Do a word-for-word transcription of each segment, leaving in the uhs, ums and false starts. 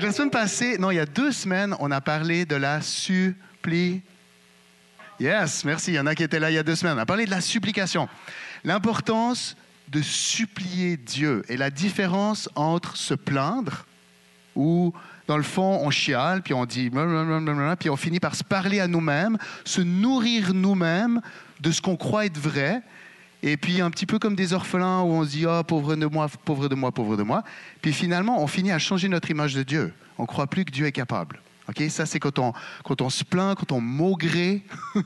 la semaine passée, non, il y a deux semaines, on a parlé de la suppli. Yes, merci. Il y en a qui étaient là il y a deux semaines. On a parlé de la supplication. L'importance de supplier Dieu et la différence entre se plaindre, où dans le fond, on chiale, puis on dit blablabla, puis on finit par se parler à nous-mêmes, se nourrir nous-mêmes de ce qu'on croit être vrai. Et puis, un petit peu comme des orphelins où on se dit « Ah, oh, pauvre de moi, pauvre de moi, pauvre de moi ». Puis finalement, on finit à changer notre image de Dieu. On ne croit plus que Dieu est capable. Okay? Ça, c'est quand on, quand on se plaint, quand on maugré.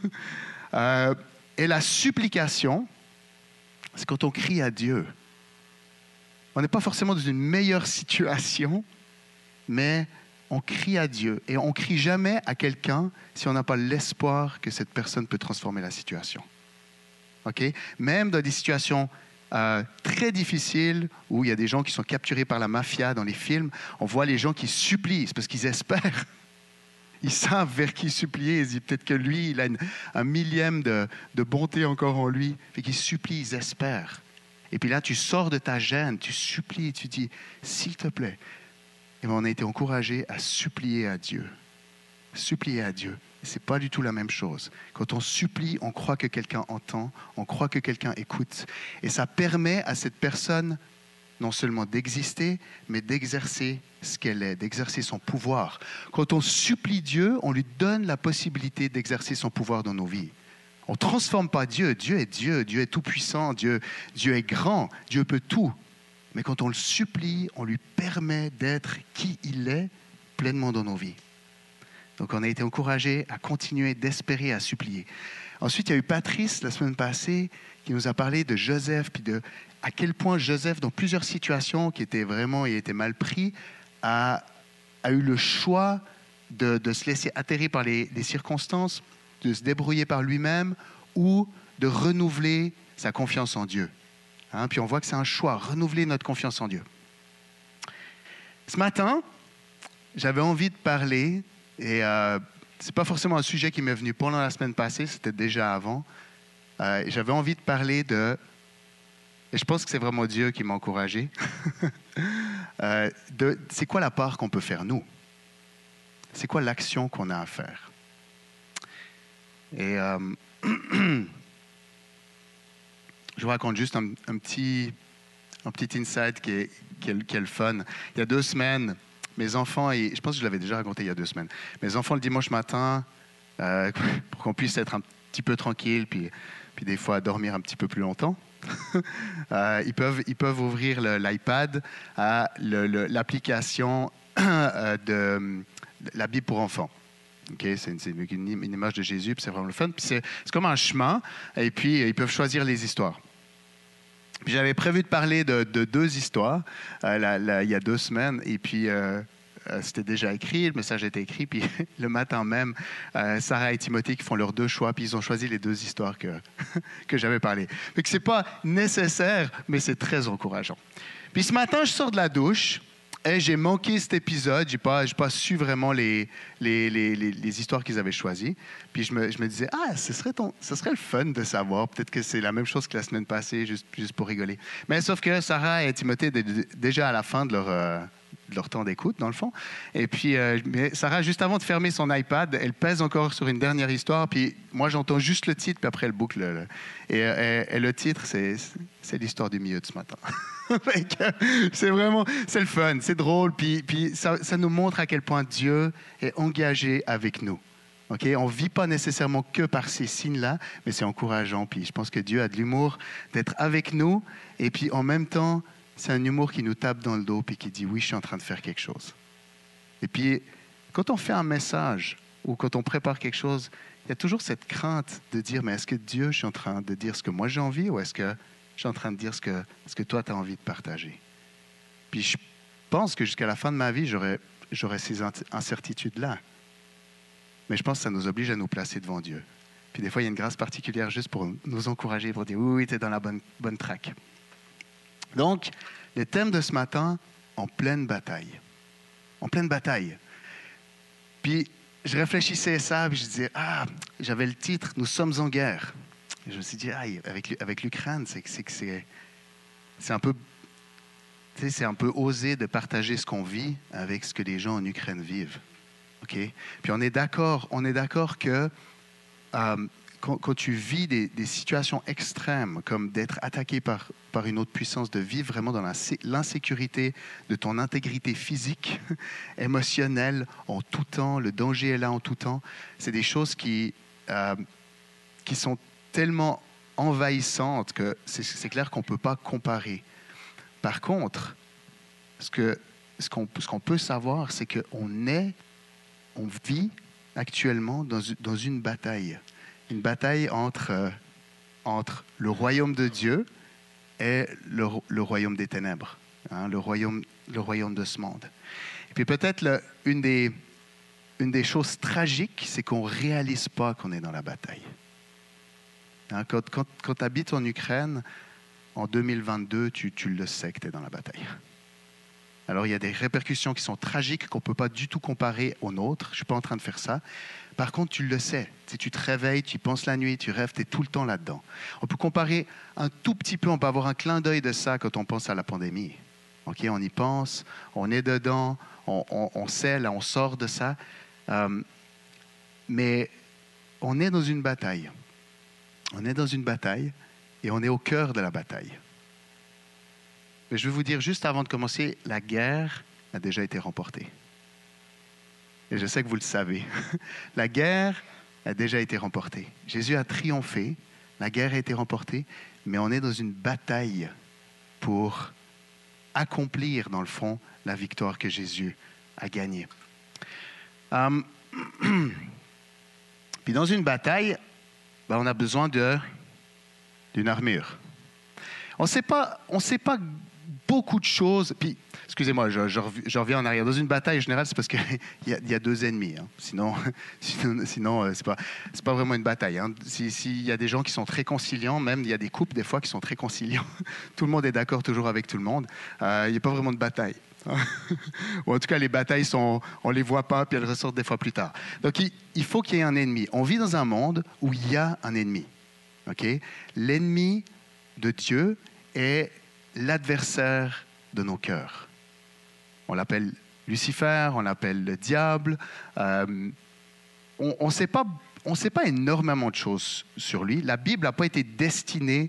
euh, et la supplication, c'est quand on crie à Dieu. On n'est pas forcément dans une meilleure situation, mais on crie à Dieu. Et on ne crie jamais à quelqu'un si on n'a pas l'espoir que cette personne peut transformer la situation. Okay? Même dans des situations euh, très difficiles où il y a des gens qui sont capturés par la mafia dans les films, on voit les gens qui supplient, c'est parce qu'ils espèrent. Ils savent vers qui supplier. Ils disent peut-être que lui, il a une, un millième de, de bonté encore en lui. Fait qu'ils supplient, ils espèrent. Et puis là, tu sors de ta gêne, tu supplies, tu dis « S'il te plaît ». Et bien, on a été encouragés à supplier à Dieu. Supplier à Dieu. Ce n'est pas du tout la même chose. Quand on supplie, on croit que quelqu'un entend, on croit que quelqu'un écoute. Et ça permet à cette personne non seulement d'exister, mais d'exercer ce qu'elle est, d'exercer son pouvoir. Quand on supplie Dieu, on lui donne la possibilité d'exercer son pouvoir dans nos vies. On ne transforme pas Dieu. Dieu est Dieu, Dieu est tout-puissant, Dieu, Dieu est grand, Dieu peut tout. Mais quand on le supplie, on lui permet d'être qui il est pleinement dans nos vies. Donc, on a été encouragés à continuer d'espérer, à supplier. Ensuite, il y a eu Patrice, la semaine passée, qui nous a parlé de Joseph, puis de à quel point Joseph, dans plusieurs situations qui étaient vraiment, il était mal pris, a, a eu le choix de, de se laisser atterrir par les, les circonstances, de se débrouiller par lui-même ou de renouveler sa confiance en Dieu. Hein, puis on voit que c'est un choix, renouveler notre confiance en Dieu. Ce matin, j'avais envie de parler. Et euh, ce n'est pas forcément un sujet qui m'est venu pendant la semaine passée, c'était déjà avant. Euh, j'avais envie de parler de... Et je pense que c'est vraiment Dieu qui m'a encouragé. euh, de, c'est quoi la part qu'on peut faire, nous? C'est quoi l'action qu'on a à faire? Et euh, je vous raconte juste un, un, petit, un petit insight qui est, qui, est, qui est le fun. Il y a deux semaines... Mes enfants, et je pense que je l'avais déjà raconté il y a deux semaines, mes enfants, le dimanche matin, euh, pour qu'on puisse être un petit peu tranquille, puis, puis des fois dormir un petit peu plus longtemps, euh, ils, peuvent, ils peuvent ouvrir le, l'iPad à le, le, l'application euh, de la Bible pour enfants. Okay, c'est, une, c'est une, une image de Jésus, puis c'est vraiment le fun. Puis c'est, c'est comme un chemin, et puis ils peuvent choisir les histoires. Puis j'avais prévu de parler de, de deux histoires euh, là, là, il y a deux semaines, et puis euh, euh, c'était déjà écrit, le message était écrit, puis le matin même, euh, Sarah et Timothée qui font leurs deux choix, puis ils ont choisi les deux histoires que, que j'avais parlé. Donc ce n'est pas nécessaire, mais c'est très encourageant. Puis ce matin, je sors de la douche, et j'ai manqué cet épisode, je n'ai pas, j'ai pas su vraiment les, les, les, les, les histoires qu'ils avaient choisies. Puis je me, je me disais, ah, ce serait, ton, ce serait le fun de savoir. Peut-être que c'est la même chose que la semaine passée, juste, juste pour rigoler. Mais sauf que Sarah et Timothée étaient déjà à la fin de leur, euh, de leur temps d'écoute, dans le fond. Et puis euh, mais Sarah, juste avant de fermer son iPad, elle pèse encore sur une dernière histoire. Puis moi, j'entends juste le titre, puis après, elle boucle. Le, et, et, et le titre, c'est, c'est l'histoire du milieu de ce matin. c'est vraiment, c'est le fun, c'est drôle, puis, puis ça, ça nous montre à quel point Dieu est engagé avec nous. Okay? On ne vit pas nécessairement que par ces signes-là, mais c'est encourageant, puis je pense que Dieu a de l'humour d'être avec nous, et puis en même temps, c'est un humour qui nous tape dans le dos, puis qui dit « oui, je suis en train de faire quelque chose ». Et puis, quand on fait un message, ou quand on prépare quelque chose, il y a toujours cette crainte de dire « mais est-ce que Dieu, je suis en train de dire ce que moi j'ai envie, ou est-ce que je suis en train de dire ce que, ce que toi, tu as envie de partager. » Puis je pense que jusqu'à la fin de ma vie, j'aurais, j'aurais ces incertitudes-là. Mais je pense que ça nous oblige à nous placer devant Dieu. Puis des fois, il y a une grâce particulière juste pour nous encourager, pour dire « oui, oui, tu es dans la bonne, bonne track ». Donc, le thème de ce matin, en pleine bataille. En pleine bataille. Puis, je réfléchissais à ça, puis je disais « ah, j'avais le titre « Nous sommes en guerre ». Je me suis dit, ah, avec, avec l'Ukraine, c'est, c'est, c'est, c'est un peu tu sais, c'est un peu osé de partager ce qu'on vit avec ce que les gens en Ukraine vivent. Okay? Puis on est d'accord, on est d'accord que euh, quand, quand tu vis des, des situations extrêmes, comme d'être attaqué par, par une autre puissance, de vivre vraiment dans la, l'insécurité de ton intégrité physique, émotionnelle, en tout temps, le danger est là en tout temps, c'est des choses qui, euh, qui sont tellement envahissantes que c'est, c'est clair qu'on ne peut pas comparer. Par contre, ce, que, ce, qu'on, ce qu'on peut savoir, c'est qu'on est, on vit actuellement dans, dans une bataille. Une bataille entre, euh, entre le royaume de Dieu et le, le royaume des ténèbres, hein, le, royaume, le royaume de ce monde. Et puis peut-être le, une, des, une des choses tragiques, c'est qu'on ne réalise pas qu'on est dans la bataille. Hein, quand quand, quand tu habites en Ukraine, en deux mille vingt-deux, tu, tu le sais que tu es dans la bataille. Alors, il y a des répercussions qui sont tragiques qu'on ne peut pas du tout comparer aux nôtres. Je ne suis pas en train de faire ça. Par contre, tu le sais. Si tu te réveilles, tu y penses la nuit, tu rêves, tu es tout le temps là-dedans. On peut comparer un tout petit peu, on peut avoir un clin d'œil de ça quand on pense à la pandémie. Okay, on y pense, on est dedans, on, on, on sait, là, on sort de ça. Euh, mais on est dans une bataille. On est dans une bataille et on est au cœur de la bataille. Mais je vais vous dire juste avant de commencer, la guerre a déjà été remportée. Et je sais que vous le savez. La guerre a déjà été remportée. Jésus a triomphé, la guerre a été remportée, mais on est dans une bataille pour accomplir, dans le fond, la victoire que Jésus a gagnée. Um, puis dans une bataille, ben on a besoin de, d'une armure. On ne sait pas, on sait pas beaucoup de choses. Puis, excusez-moi, je, je, je reviens en arrière. Dans une bataille, en général, c'est parce qu'il y, y a deux ennemis. Hein. Sinon, sinon, sinon euh, ce n'est pas, c'est pas vraiment une bataille. Hein. S'il si y a des gens qui sont très conciliants, même il y a des couples, des fois, qui sont très conciliants. Tout le monde est d'accord toujours avec tout le monde. Il euh, n'y a pas vraiment de bataille. Ou en tout cas, les batailles, sont, on ne les voit pas, puis elles ressortent des fois plus tard. Donc, il, il faut qu'il y ait un ennemi. On vit dans un monde où il y a un ennemi. Okay? L'ennemi de Dieu est l'adversaire de nos cœurs. On l'appelle Lucifer, on l'appelle le diable. Euh, on ne sait pas, on sait pas énormément de choses sur lui. La Bible n'a pas été destinée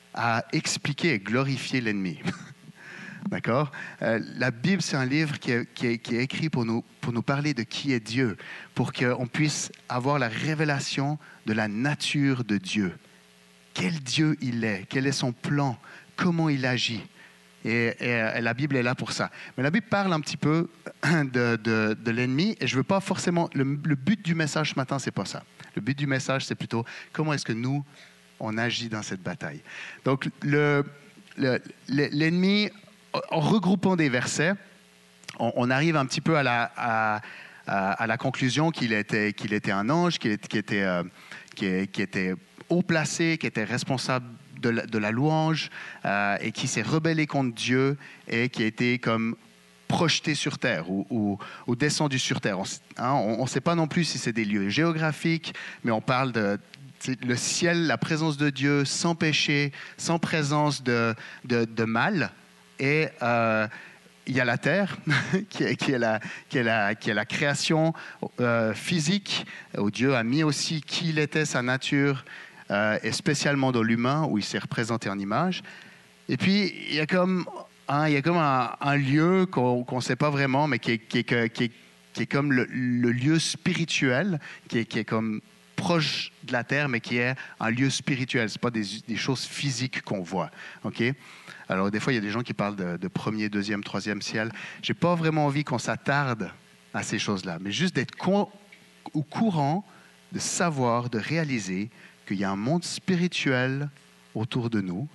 à expliquer et glorifier l'ennemi. D'accord? Euh, la Bible, c'est un livre qui est, qui est, qui est écrit pour nous, pour nous parler de qui est Dieu, pour qu'on puisse avoir la révélation de la nature de Dieu. Quel Dieu il est, quel est son plan, comment il agit. Et, et, et la Bible est là pour ça. Mais la Bible parle un petit peu de, de, de l'ennemi, et je veux pas forcément... Le, le but du message ce matin, c'est pas ça. Le but du message, c'est plutôt comment est-ce que nous, on agit dans cette bataille. Donc, le, le, l'ennemi, en regroupant des versets, on, on arrive un petit peu à la, à, à, à la conclusion qu'il était, qu'il était un ange, qu'il était, qu'il était, euh, qu'il, qu'il était haut placé, qui était responsable de la, de la louange euh, et qui s'est rebellé contre Dieu et qui a été comme projeté sur terre ou, ou, ou descendu sur terre. On ne sait pas non plus si c'est des lieux géographiques, mais on parle de le ciel, la présence de Dieu sans péché, sans présence de, de, de mal. Et euh, il y a la terre, qui, est, qui, est la, qui, est la, qui est la création euh, physique, où Dieu a mis aussi qui il était, sa nature, euh, et spécialement dans l'humain, où il s'est représenté en image. Et puis, il y a comme, hein, il y a comme un, un lieu qu'on ne sait pas vraiment, mais qui est, qui est, qui est, qui est comme le, le lieu spirituel, qui est, qui est comme proche de la terre, mais qui est un lieu spirituel. Ce n'est pas des, des choses physiques qu'on voit. Okay? Alors, des fois, il y a des gens qui parlent de, de premier, deuxième, troisième ciel. Je n'ai pas vraiment envie qu'on s'attarde à ces choses-là, mais juste d'être con, au courant, de savoir, de réaliser qu'il y a un monde spirituel autour de nous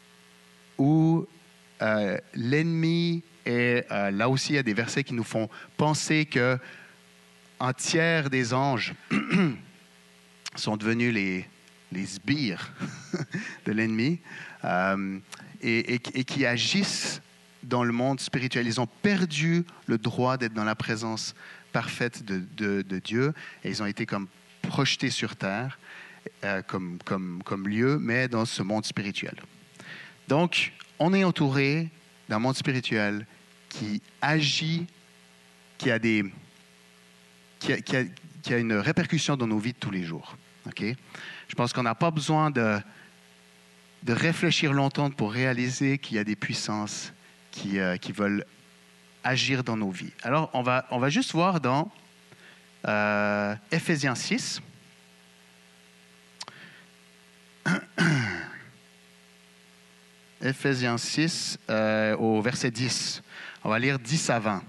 où euh, l'ennemi est... Euh, là aussi, il y a des versets qui nous font penser qu'un tiers des anges sont devenus les, les sbires de l'ennemi euh, et, et, et qui agissent dans le monde spirituel. Ils ont perdu le droit d'être dans la présence parfaite de, de, de Dieu et ils ont été comme projetés sur terre euh, comme, comme, comme lieu, mais dans ce monde spirituel. Donc, on est entouré d'un monde spirituel qui agit, qui a, des, qui a, qui a, qui a une répercussion dans nos vies de tous les jours. Okay? Je pense qu'on n'a pas besoin de, de réfléchir longtemps pour réaliser qu'il y a des puissances qui, euh, qui veulent agir dans nos vies. Alors, on va, on va juste voir dans euh, Éphésiens six. Éphésiens six, euh, au verset dix. On va lire dix à vingt.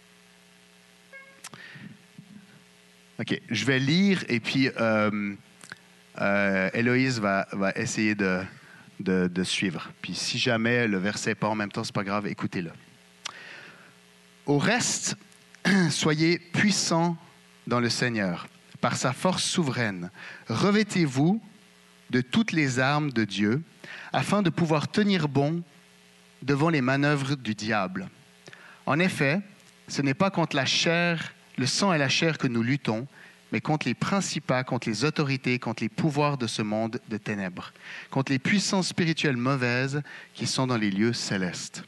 OK, je vais lire et puis euh, euh, Héloïse va, va essayer de, de, de suivre. Puis si jamais le verset n'est pas en même temps, ce n'est pas grave, écoutez-le. Au reste, soyez puissants dans le Seigneur, par sa force souveraine. Revêtez-vous de toutes les armes de Dieu, afin de pouvoir tenir bon devant les manœuvres du diable. En effet, ce n'est pas contre la chair, le sang et la chair que nous luttons, mais contre les principats, contre les autorités, contre les pouvoirs de ce monde de ténèbres, contre les puissances spirituelles mauvaises qui sont dans les lieux célestes.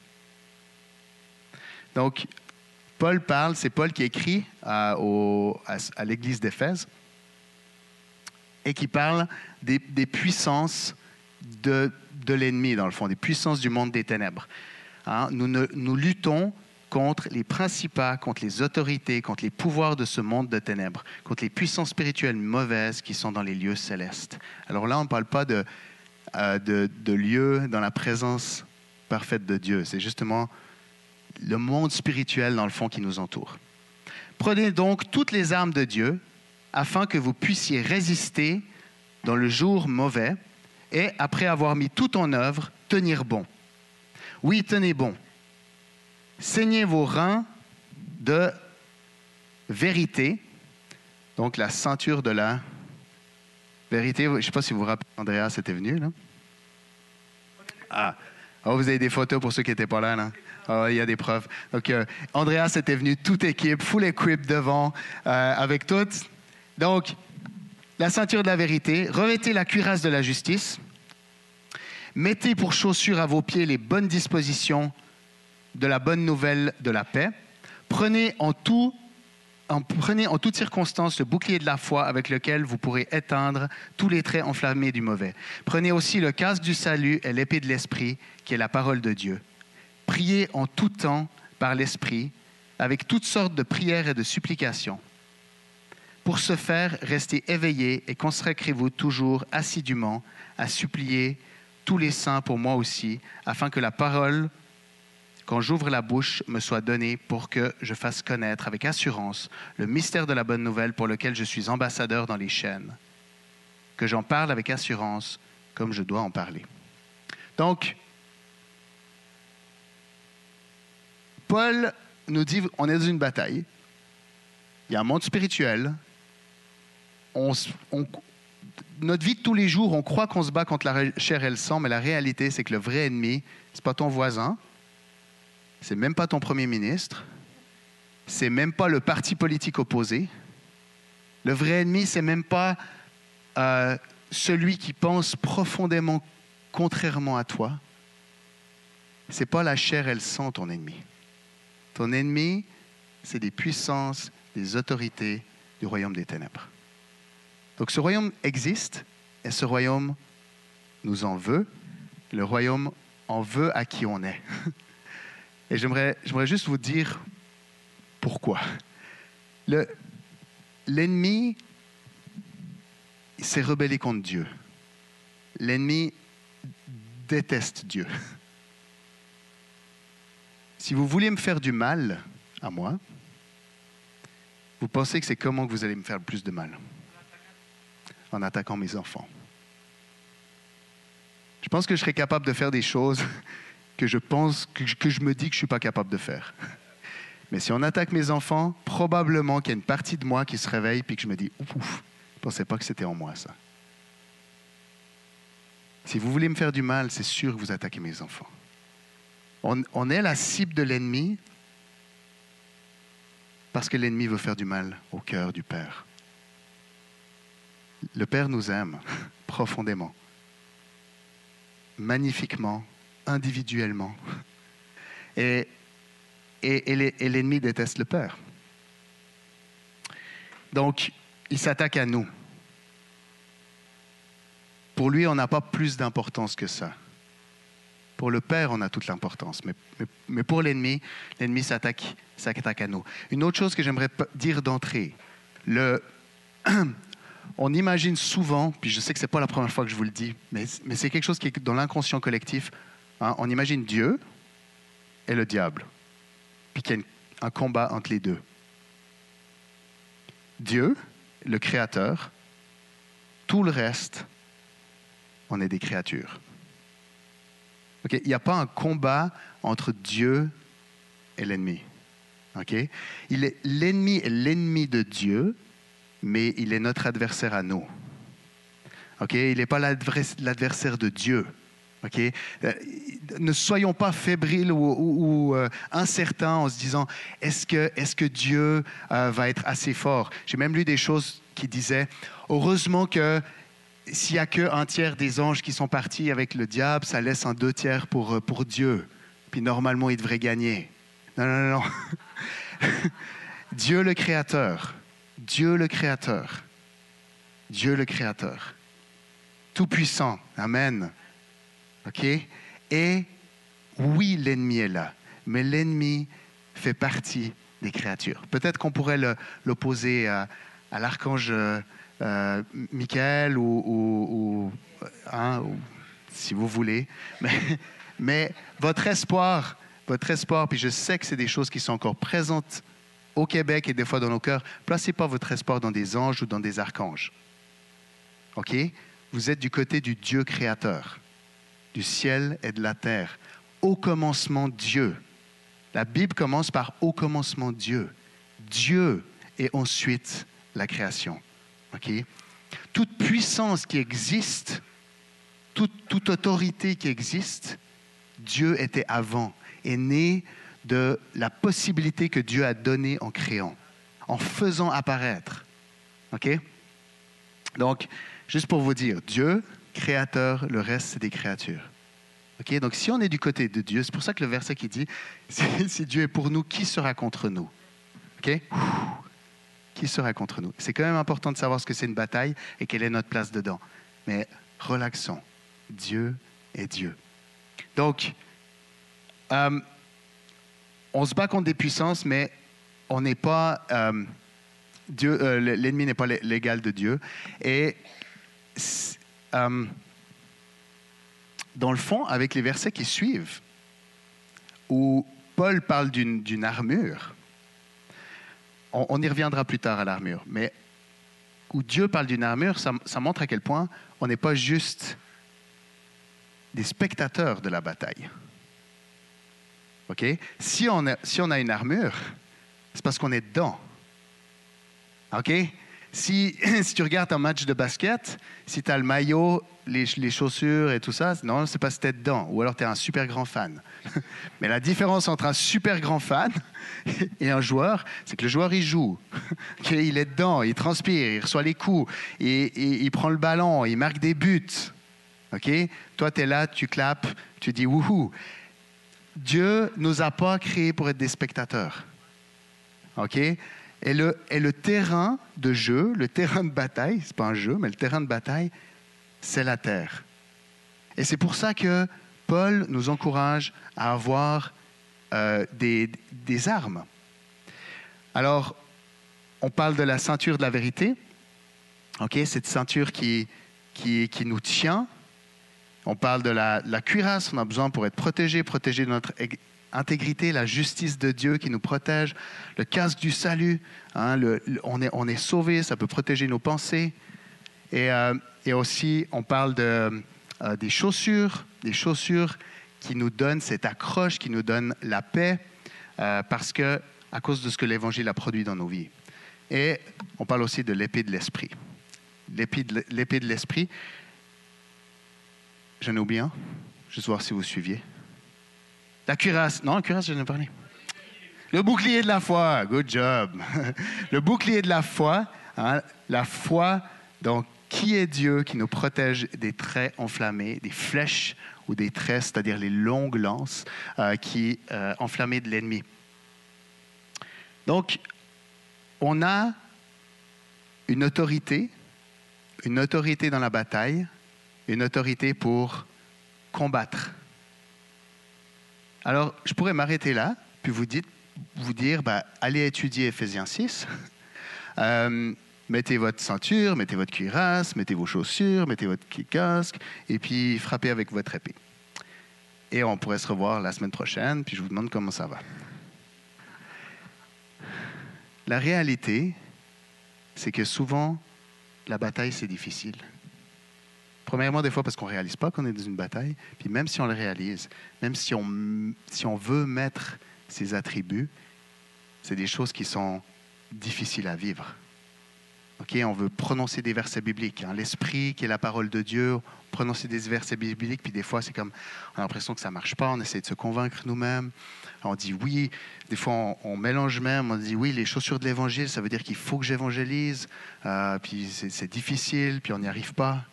Donc, Paul parle, c'est Paul qui écrit à, au, à, à l'église d'Éphèse et qui parle des, des puissances de, de l'ennemi, dans le fond, des puissances du monde des ténèbres. Hein? Nous, ne, nous luttons contre les principats, contre les autorités, contre les pouvoirs de ce monde de ténèbres, contre les puissances spirituelles mauvaises qui sont dans les lieux célestes. Alors là, on ne parle pas de, euh, de, de lieux dans la présence parfaite de Dieu. C'est justement le monde spirituel, dans le fond, qui nous entoure. Prenez donc toutes les armes de Dieu afin que vous puissiez résister dans le jour mauvais et, après avoir mis tout en œuvre, tenir bon. Oui, tenez bon. Saignez vos reins de vérité, donc la ceinture de la vérité. Je ne sais pas si vous vous rappelez, Andreas était venu, là. Ah, oh, vous avez des photos pour ceux qui n'étaient pas là, là. Oh, il y a des preuves. Donc, euh, Andreas était venu, toute équipe, full equip devant, euh, avec toutes. Donc, la ceinture de la vérité, revêtez la cuirasse de la justice, mettez pour chaussures à vos pieds les bonnes dispositions de la bonne nouvelle de la paix. Prenez en, tout, en, prenez en toute circonstance le bouclier de la foi avec lequel vous pourrez éteindre tous les traits enflammés du mauvais. Prenez aussi le casque du salut et l'épée de l'esprit, qui est la parole de Dieu. Priez en tout temps par l'esprit, avec toutes sortes de prières et de supplications. Pour ce faire, restez éveillés et consacrez-vous toujours assidûment à supplier tous les saints pour moi aussi, afin que la parole, quand j'ouvre la bouche, me soit donnée pour que je fasse connaître avec assurance le mystère de la bonne nouvelle pour lequel je suis ambassadeur dans les chaînes, que j'en parle avec assurance comme je dois en parler. Donc, Paul nous dit, on est dans une bataille, il y a un monde spirituel, on, on, notre vie de tous les jours, on croit qu'on se bat contre la chair et le sang, mais la réalité, c'est que le vrai ennemi, ce n'est pas ton voisin, c'est même pas ton premier ministre, c'est même pas le parti politique opposé. Le vrai ennemi, c'est même pas euh, celui qui pense profondément contrairement à toi. C'est pas la chair et le sang, ton ennemi. Ton ennemi, c'est des puissances, des autorités du royaume des ténèbres. Donc ce royaume existe et ce royaume nous en veut. Le royaume en veut à qui on est. Et j'aimerais, j'aimerais juste vous dire pourquoi. Le, l'ennemi s'est rebellé contre Dieu. L'ennemi déteste Dieu. Si vous voulez me faire du mal à moi, vous pensez que c'est comment que vous allez me faire le plus de mal? En attaquant mes enfants. Je pense que je serais capable de faire des choses que je pense, que je, que je me dis que je ne suis pas capable de faire. Mais si on attaque mes enfants, probablement qu'il y a une partie de moi qui se réveille et que je me dis « Ouf, ouf, je ne pensais pas que c'était en moi, ça. » Si vous voulez me faire du mal, c'est sûr que vous attaquez mes enfants. On, on est la cible de l'ennemi parce que l'ennemi veut faire du mal au cœur du Père. Le Père nous aime profondément, magnifiquement, individuellement. Et, et, et, les, et l'ennemi déteste le Père. Donc, il s'attaque à nous. Pour lui, on n'a pas plus d'importance que ça. Pour le Père, on a toute l'importance. Mais, mais, mais pour l'ennemi, l'ennemi s'attaque, s'attaque à nous. Une autre chose que j'aimerais dire d'entrée, le, on imagine souvent, puis je sais que ce n'est pas la première fois que je vous le dis, mais, mais c'est quelque chose qui est dans l'inconscient collectif, hein, on imagine Dieu et le diable, puis qu'il y a une, un combat entre les deux. Dieu, le Créateur, tout le reste, on est des créatures. Okay? Il n'y a pas un combat entre Dieu et l'ennemi. Okay? Il est, l'ennemi est l'ennemi de Dieu, mais il est notre adversaire à nous. Okay? Il n'est pas l'adversaire de Dieu. Okay? Euh, ne soyons pas fébriles ou, ou, ou euh, incertains en se disant est-ce que, est-ce que Dieu euh, va être assez fort? J'ai même lu des choses qui disaient heureusement que s'il n'y a qu'un tiers des anges qui sont partis avec le diable, ça laisse un deux tiers pour, pour Dieu. Puis normalement, il devrait gagner. Non, non, non, non. Dieu le Créateur. Dieu le Créateur. Dieu le Créateur. Tout-puissant. Amen. OK? Et oui, l'ennemi est là. Mais l'ennemi fait partie des créatures. Peut-être qu'on pourrait le, l'opposer à, à l'archange Euh, Michael ou, ou, ou, hein, ou si vous voulez, mais, mais votre espoir, votre espoir, puis je sais que c'est des choses qui sont encore présentes au Québec et des fois dans nos cœurs, placez pas votre espoir dans des anges ou dans des archanges. OK? Vous êtes du côté du Dieu créateur, du ciel et de la terre. Au commencement, Dieu. La Bible commence par au commencement, Dieu. Dieu et ensuite la création. Okay. Toute puissance qui existe, toute, toute autorité qui existe, Dieu était avant, est né de la possibilité que Dieu a donnée en créant, en faisant apparaître. Okay? Donc, juste pour vous dire, Dieu, créateur, le reste, c'est des créatures. Okay? Donc, si on est du côté de Dieu, c'est pour ça que le verset qui dit, si, si Dieu est pour nous, qui sera contre nous? Okay? Qui sera contre nous? C'est quand même important de savoir ce que c'est une bataille et quelle est notre place dedans. Mais relaxons. Dieu est Dieu. Donc, euh, on se bat contre des puissances, mais on n'est pas... Euh, Dieu, euh, l'ennemi n'est pas l'égal de Dieu. Et euh, dans le fond, avec les versets qui suivent, où Paul parle d'une, d'une armure, on y reviendra plus tard à l'armure, mais où Dieu parle d'une armure, ça, ça montre à quel point on n'est pas juste des spectateurs de la bataille. Okay? Si on a, si on a une armure, c'est parce qu'on est dedans. Okay? Si, si tu regardes un match de basket, si tu as le maillot, les, les chaussures et tout ça, non, c'est parce que tu es dedans. Ou alors tu es un super grand fan. Mais la différence entre un super grand fan et un joueur, c'est que le joueur, il joue. Okay? Il est dedans, il transpire, il reçoit les coups, il, il, il prend le ballon, il marque des buts. Okay? Toi, tu es là, tu clapes, tu dis « wouhou ». Dieu ne nous a pas créés pour être des spectateurs. Okay? Et le, et le terrain de jeu, le terrain de bataille, ce n'est pas un jeu, mais le terrain de bataille, c'est la terre. Et c'est pour ça que Paul nous encourage à avoir euh, des, des armes. Alors, on parle de la ceinture de la vérité, okay? Cette ceinture qui, qui, qui nous tient. On parle de la, la cuirasse, on a besoin pour être protégé, protéger notre intégrité, la justice de Dieu qui nous protège, le casque du salut, hein, le, le, on est, on est sauvé, ça peut protéger nos pensées. Et, euh, et aussi, on parle de, euh, des chaussures, des chaussures qui nous donnent cette accroche, qui nous donnent la paix, euh, parce que, à cause de ce que l'Évangile a produit dans nos vies. Et on parle aussi de l'épée de l'Esprit. L'épée de, l'épée de l'Esprit, j'en ai oublié un, juste voir si vous suiviez. La cuirasse. Non, la cuirasse, j'en ai parlé. Le bouclier de la foi. Good job. Le bouclier de la foi. Hein, la foi, donc, Qui est Dieu qui nous protège des traits enflammés, des flèches ou des traits, c'est-à-dire les longues lances euh, qui euh, enflammées de l'ennemi? Donc, on a une autorité, une autorité dans la bataille, une autorité pour combattre. Alors, je pourrais m'arrêter là, puis vous, dites, vous dire, bah, allez étudier Éphésiens six, euh, mettez votre ceinture, mettez votre cuirasse, mettez vos chaussures, mettez votre casque, et puis frappez avec votre épée. Et on pourrait se revoir la semaine prochaine, puis je vous demande comment ça va. La réalité, c'est que souvent, la bataille, c'est difficile. Premièrement, des fois, parce qu'on ne réalise pas qu'on est dans une bataille. Puis même si on le réalise, même si on, si on veut mettre ces attributs, c'est des choses qui sont difficiles à vivre. Okay? On veut prononcer des versets bibliques. Hein? L'Esprit, qui est la parole de Dieu, prononcer des versets bibliques, puis des fois, c'est comme, on a l'impression que ça ne marche pas, on essaie de se convaincre nous-mêmes. On dit oui, des fois, on, on mélange même, on dit oui, les chaussures de l'Évangile, ça veut dire qu'il faut que j'évangélise, euh, puis c'est, c'est difficile, puis on n'y arrive pas.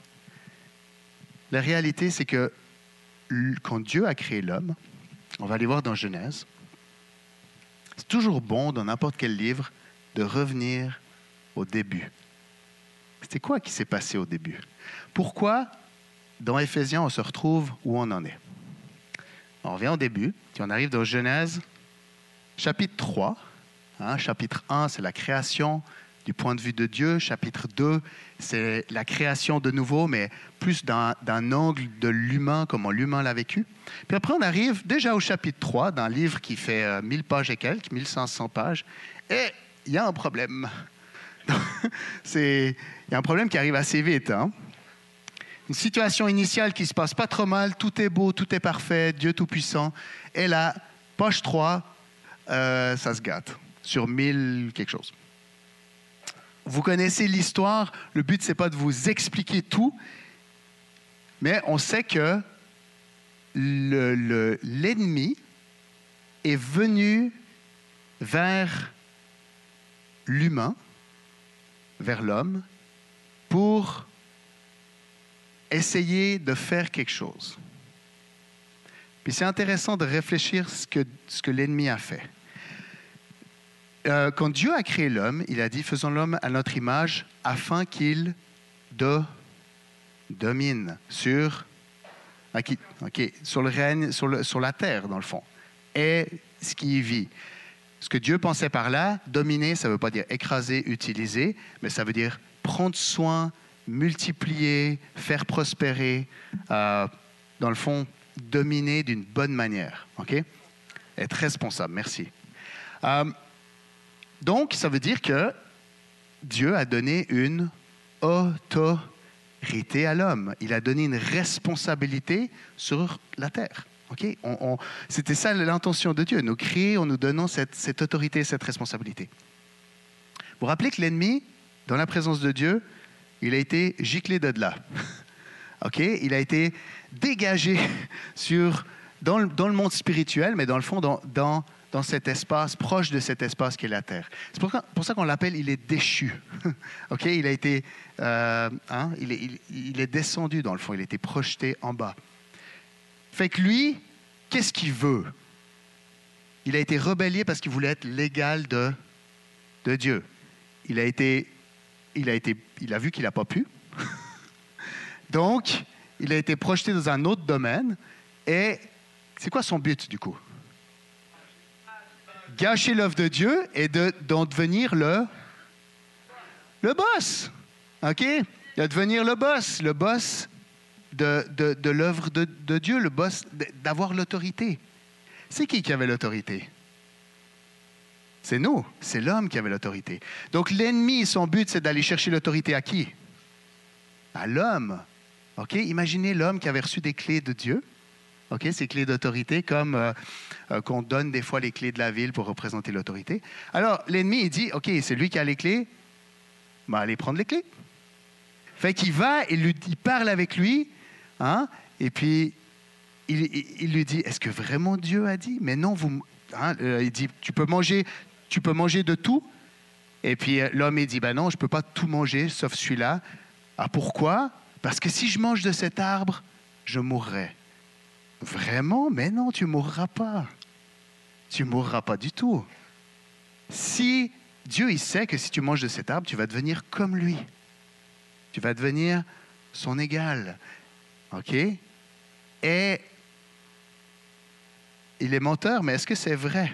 La réalité, c'est que quand Dieu a créé l'homme, on va aller voir dans Genèse, c'est toujours bon, dans n'importe quel livre, de revenir au début. C'était quoi qui s'est passé au début? Pourquoi, dans Éphésiens, on se retrouve où on en est? On revient au début, puis on arrive dans Genèse, chapitre trois. Hein, chapitre un, c'est la création du point de vue de Dieu. Chapitre deux, c'est la création de nouveau, mais plus d'un, d'un angle de l'humain, comment l'humain l'a vécu. Puis après, on arrive déjà au chapitre trois, d'un livre qui fait euh, mille pages et quelques, mille cinq cents pages, et il y a un problème. c'est, il y a un problème qui arrive assez vite. Hein? Une situation initiale qui ne se passe pas trop mal, tout est beau, tout est parfait, Dieu Tout-Puissant. Et là, page trois, euh, ça se gâte, sur mille quelque chose. Vous connaissez l'histoire, le but, ce n'est pas de vous expliquer tout, mais on sait que le, le, l'ennemi est venu vers l'humain, vers l'homme, pour essayer de faire quelque chose. Puis c'est intéressant de réfléchir ce que, ce que l'ennemi a fait. Euh, quand Dieu a créé l'homme, il a dit « Faisons l'homme à notre image afin qu'il do, domine sur, okay, okay, sur le règne, sur, le, sur la terre, dans le fond, et ce qui y vit. » Ce que Dieu pensait par là, dominer, ça ne veut pas dire écraser, utiliser, mais ça veut dire prendre soin, multiplier, faire prospérer, euh, dans le fond, dominer d'une bonne manière. Okay? Être responsable, merci. Euh, donc, ça veut dire que Dieu a donné une autorité à l'homme. Il a donné une responsabilité sur la terre. Okay? On, on, c'était ça l'intention de Dieu, nous créer en nous donnant cette, cette autorité, cette responsabilité. Vous vous rappelez que l'ennemi, dans la présence de Dieu, il a été giclé de là. Okay? Il a été dégagé sur, dans, le, dans le monde spirituel, mais dans le fond, dans, dans, dans cet espace, proche de cet espace qui est la terre. C'est pour, pour ça qu'on l'appelle, il est déchu. Okay? Il a été, euh, hein? il, est, il, il est descendu dans le fond, il a été projeté en bas. Fait que lui, qu'est-ce qu'il veut? Il a été rebellé parce qu'il voulait être l'égal de, de Dieu. Il a été, il a été, il a vu qu'il n'a pas pu. Donc, il a été projeté dans un autre domaine. Et c'est quoi son but, du coup? Gâcher l'œuvre de Dieu et de, d'en devenir le, le boss. OK? Il va devenir le boss. Le boss de, de, de l'œuvre de, de Dieu, le boss, d'avoir l'autorité. C'est qui qui avait l'autorité? C'est nous. C'est l'homme qui avait l'autorité. Donc, l'ennemi, son but, c'est d'aller chercher l'autorité à qui? À l'homme. OK? Imaginez l'homme qui avait reçu des clés de Dieu. OK? Ces clés d'autorité, comme euh, euh, qu'on donne des fois les clés de la ville pour représenter l'autorité. Alors, l'ennemi, il dit, OK, c'est lui qui a les clés. Ben, allez prendre les clés. Fait qu'il va, il, lui, il parle avec lui, hein? Et puis, il, il, il lui dit, est-ce que vraiment Dieu a dit? Mais non, vous... Hein? Euh, il dit, tu peux manger, tu peux manger de tout. Et puis, l'homme, il dit, ben non, je ne peux pas tout manger, sauf celui-là. Ah, pourquoi? Parce que si je mange de cet arbre, je mourrai. Vraiment? Mais non, tu ne mourras pas. Tu ne mourras pas du tout. Si Dieu, il sait que si tu manges de cet arbre, tu vas devenir comme lui. Tu vas devenir son égal. OK? Et il est menteur, mais est-ce que c'est vrai?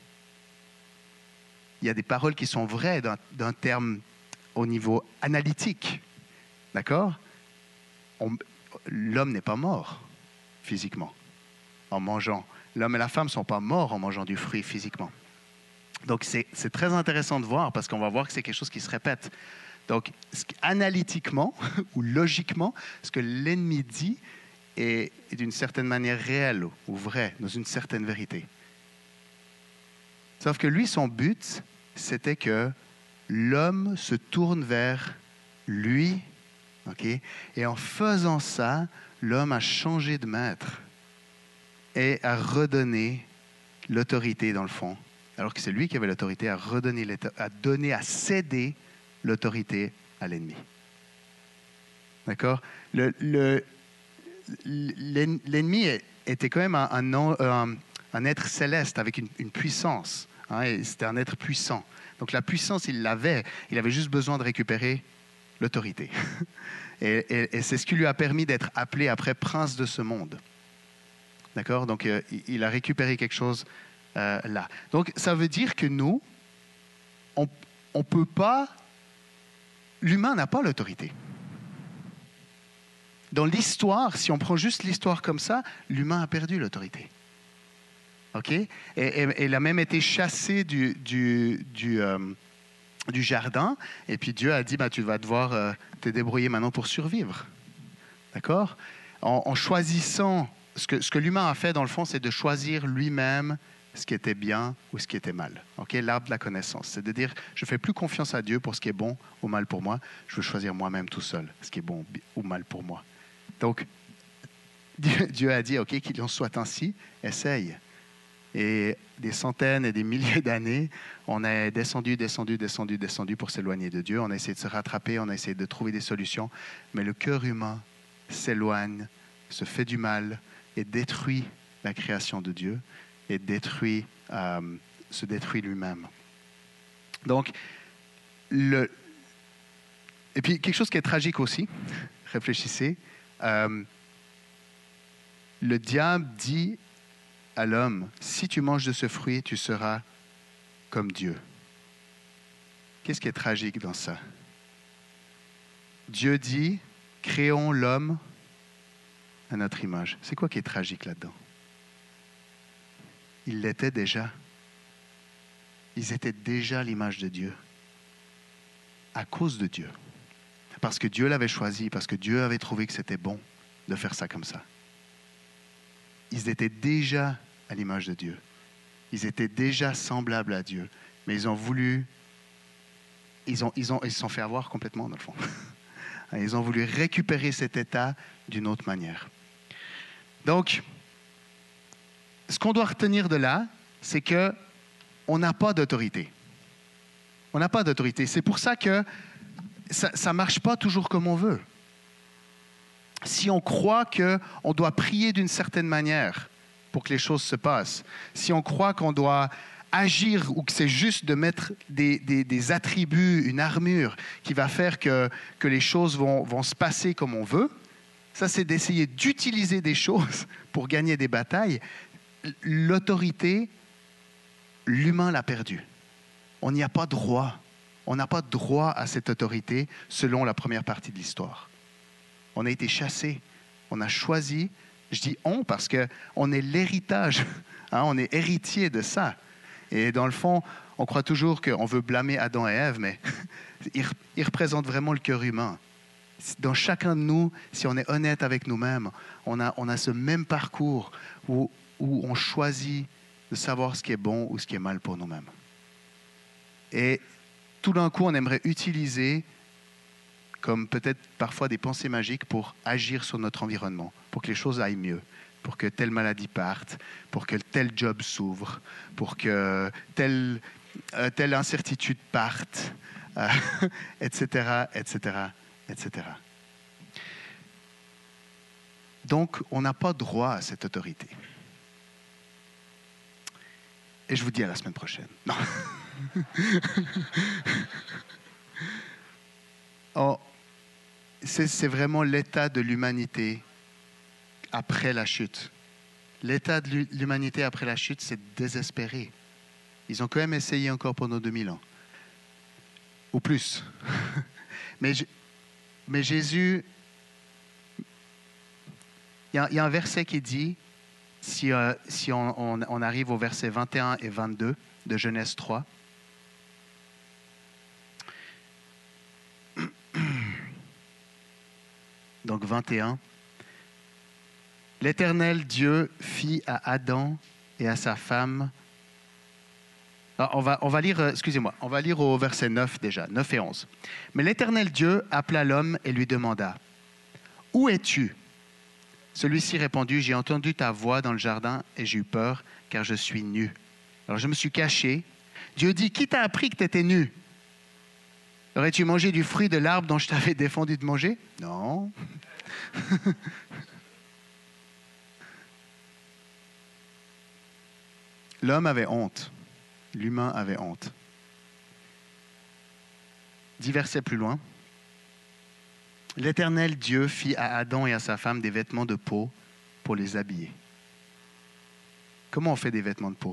Il y a des paroles qui sont vraies d'un, d'un terme au niveau analytique. D'accord? On, l'homme n'est pas mort physiquement en mangeant. L'homme et la femme ne sont pas morts en mangeant du fruit physiquement. Donc, c'est, c'est très intéressant de voir parce qu'on va voir que c'est quelque chose qui se répète. Donc, analytiquement ou logiquement, ce que l'ennemi dit est, est d'une certaine manière réel ou vrai, dans une certaine vérité. Sauf que lui, son but, c'était que l'homme se tourne vers lui, okay? Et en faisant ça, l'homme a changé de maître et a redonné l'autorité, dans le fond, alors que c'est lui qui avait l'autorité, à redonner, à donner, à céder l'autorité à l'ennemi. D'accord? Le, le, l'ennemi était quand même un, un, un, un être céleste avec une, une puissance. Hein, et c'était un être puissant. Donc la puissance, il l'avait. Il avait juste besoin de récupérer l'autorité. Et, et, et c'est ce qui lui a permis d'être appelé après prince de ce monde. D'accord? Donc euh, il a récupéré quelque chose euh, là. Donc ça veut dire que nous, on ne peut pas... L'humain n'a pas l'autorité. Dans l'histoire, si on prend juste l'histoire comme ça, l'humain a perdu l'autorité. OK? Et, et, et il a même été chassé du, du, du, euh, du jardin. Et puis Dieu a dit, bah, tu vas devoir euh, te débrouiller maintenant pour survivre. D'accord? En, en choisissant, ce que, ce que l'humain a fait dans le fond, c'est de choisir lui-même ce qui était bien ou ce qui était mal. Okay? L'arbre de la connaissance, c'est de dire, je ne fais plus confiance à Dieu pour ce qui est bon ou mal pour moi. Je veux choisir moi-même tout seul ce qui est bon ou mal pour moi. Donc, Dieu, Dieu a dit, OK, qu'il en soit ainsi, essaye. Et des centaines et des milliers d'années, on est descendu, descendu, descendu, descendu pour s'éloigner de Dieu. On a essayé de se rattraper, on a essayé de trouver des solutions. Mais le cœur humain s'éloigne, se fait du mal et détruit la création de Dieu et détruit, euh, se détruit lui-même. Donc, le... et puis quelque chose qui est tragique aussi, réfléchissez, euh, le diable dit à l'homme, si tu manges de ce fruit, tu seras comme Dieu. Qu'est-ce qui est tragique dans ça? Dieu dit, créons l'homme à notre image. C'est quoi qui est tragique là-dedans? Ils l'étaient déjà. Ils étaient déjà l'image de Dieu. À cause de Dieu. Parce que Dieu l'avait choisi, parce que Dieu avait trouvé que c'était bon de faire ça comme ça. Ils étaient déjà à l'image de Dieu. Ils étaient déjà semblables à Dieu. Mais ils ont voulu... Ils ont, ils ont, ils se sont fait avoir complètement, dans le fond. Ils ont voulu récupérer cet état d'une autre manière. Donc, ce qu'on doit retenir de là, c'est qu'on n'a pas d'autorité. On n'a pas d'autorité. C'est pour ça que ça ne marche pas toujours comme on veut. Si on croit qu'on doit prier d'une certaine manière pour que les choses se passent, si on croit qu'on doit agir ou que c'est juste de mettre des, des, des attributs, une armure qui va faire que, que les choses vont, vont se passer comme on veut, ça c'est d'essayer d'utiliser des choses pour gagner des batailles. L'autorité, l'humain l'a perdue. On n'y a pas droit. On n'a pas droit à cette autorité selon la première partie de l'histoire. On a été chassés. On a choisi, je dis on parce qu'on est l'héritage, hein, on est héritier de ça. Et dans le fond, on croit toujours qu'on veut blâmer Adam et Ève, mais ils, ils représentent vraiment le cœur humain. Dans chacun de nous, si on est honnête avec nous-mêmes, on a, on a ce même parcours où, où on choisit de savoir ce qui est bon ou ce qui est mal pour nous-mêmes. Et tout d'un coup, on aimerait utiliser, comme peut-être parfois des pensées magiques, pour agir sur notre environnement, pour que les choses aillent mieux, pour que telle maladie parte, pour que tel job s'ouvre, pour que telle, euh, telle incertitude parte, euh, et cetera, et cetera, et cetera. Donc, on n'a pas droit à cette autorité. Et je vous dis à la semaine prochaine. Non. Oh, c'est, c'est vraiment l'état de l'humanité après la chute. L'état de l'humanité après la chute, c'est désespéré. Ils ont quand même essayé encore pendant deux mille ans. Ou plus. mais, mais Jésus... Il y, a, il y a un verset qui dit, si, euh, si on, on, on arrive au verset vingt et un et vingt-deux de Genèse trois, donc vingt et un, l'Éternel Dieu fit à Adam et à sa femme... Alors on, va, on va lire, excusez-moi, on va lire au verset neuf déjà, neuf et onze. Mais l'Éternel Dieu appela l'homme et lui demanda, « Où es-tu » Celui-ci répondit, « J'ai entendu ta voix dans le jardin et j'ai eu peur, car je suis nu. Alors je me suis caché. Dieu dit, « Qui t'a appris que tu étais nu? Aurais-tu mangé du fruit de l'arbre dont je t'avais défendu de manger? » Non. L'homme avait honte. L'humain avait honte. Dix versets plus loin. L'Éternel Dieu fit à Adam et à sa femme des vêtements de peau pour les habiller. Comment on fait des vêtements de peau?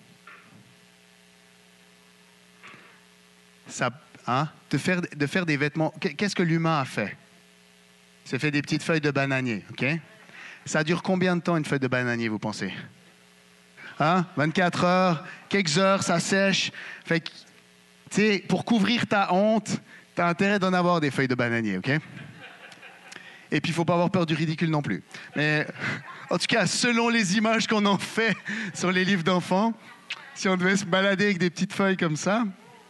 Ça, hein? de, faire, de faire des vêtements... Qu'est-ce que l'humain a fait? Il s'est fait des petites feuilles de bananier. Okay? Ça dure combien de temps une feuille de bananier, vous pensez? Hein? vingt-quatre heures, quelques heures, ça sèche. Fait que, tu sais, pour couvrir ta honte, tu as intérêt d'en avoir des feuilles de bananier, OK? Et puis, il ne faut pas avoir peur du ridicule non plus. Mais en tout cas, selon les images qu'on en fait sur les livres d'enfants, si on devait se balader avec des petites feuilles comme ça.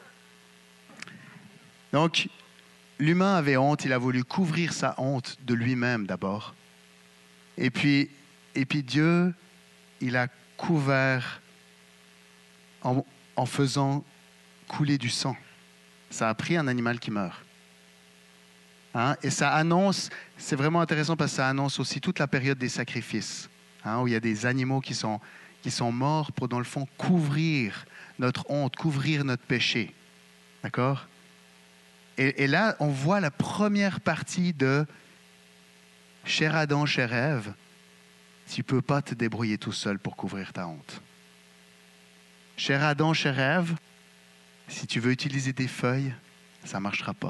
Donc, l'humain avait honte, il a voulu couvrir sa honte de lui-même d'abord. Et puis, et puis Dieu, il a couvert en, en faisant couler du sang. Ça a pris un animal qui meurt. Hein? Et ça annonce, c'est vraiment intéressant parce que ça annonce aussi toute la période des sacrifices, hein, où il y a des animaux qui sont, qui sont morts pour, dans le fond, couvrir notre honte, couvrir notre péché. D'accord? Et, et là, on voit la première partie de « Cher Adam, chère Ève, tu ne peux pas te débrouiller tout seul pour couvrir ta honte. Cher Adam, chère Ève, si tu veux utiliser des feuilles, ça ne marchera pas. »